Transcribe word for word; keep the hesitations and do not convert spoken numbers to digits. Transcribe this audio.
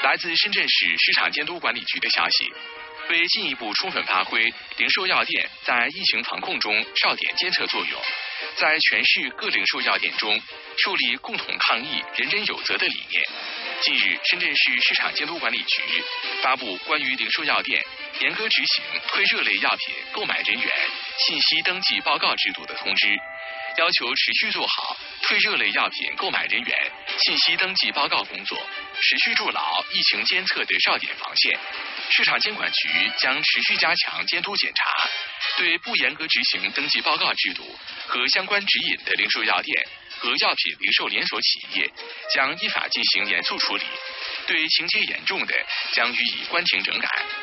来自深圳市市场监督管理局的消息，为进一步充分发挥零售药店在疫情防控中哨点监测作用，在全市各零售药店中树立共同抗疫、人人有责的理念。近日，深圳市市场监督管理局发布关于零售药店严格执行退热类药品购买人员信息登记报告制度的通知，要求持续做好退热类药品购买人员信息登记报告工作，持续筑牢疫情监测的哨点防线。市场监管局将持续加强监督检查，对不严格执行登记报告制度和相关指引的零售药店和药品零售连锁企业将依法进行严肃处理，对情节严重的将予以关停整改。